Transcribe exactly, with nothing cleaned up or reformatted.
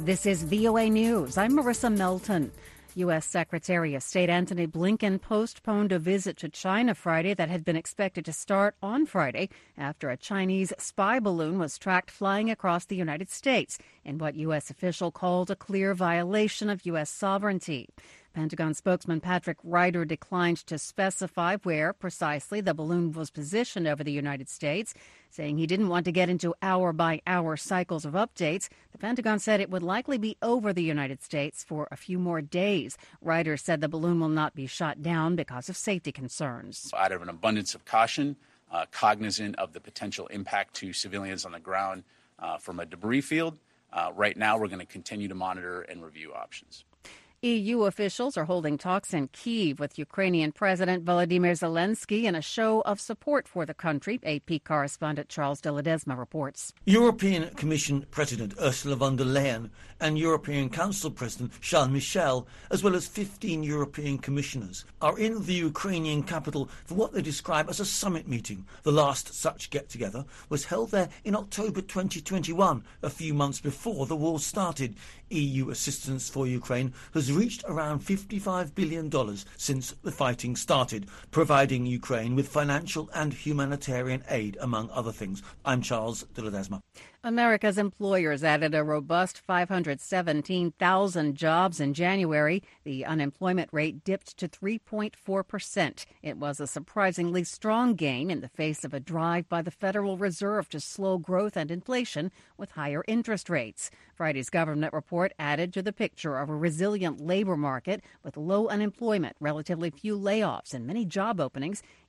This is V O A News. I'm Marissa Melton. U S. Secretary of State Antony Blinken postponed a visit to China Friday that had been expected to start on Friday after a Chinese spy balloon was tracked flying across the United States in what U S official called a clear violation of U S sovereignty. Pentagon spokesman Patrick Ryder declined to specify where precisely the balloon was positioned over the United States, saying he didn't want to get into hour-by-hour cycles of updates. The Pentagon said it would likely be over the United States for a few more days. Ryder said the balloon will not be shot down because of safety concerns. Out of an abundance of caution, uh, cognizant of the potential impact to civilians on the ground uh, from a debris field, uh, right now we're going to continue to monitor and review options. E U officials are holding talks in Kyiv with Ukrainian President Volodymyr Zelensky in a show of support for the country. A P correspondent Charles de Ledesma reports. European Commission President Ursula von der Leyen and European Council President Charles Michel, as well as fifteen European commissioners, are in the Ukrainian capital for what they describe as a summit meeting. The last such get-together was held there in October twenty twenty-one, a few months before the war started. E U assistance for Ukraine has reached around fifty-five billion dollars since the fighting started, providing Ukraine with financial and humanitarian aid, among other things. I'm Charles de Ledesma. America's employers added a robust five hundred seventeen thousand jobs in January. The unemployment rate dipped to three point four percent. It was a surprisingly strong gain in the face of a drive by the Federal Reserve to slow growth and inflation with higher interest rates. Friday's government report added to the picture of a resilient labor market with low unemployment, relatively few layoffs, and many job openings.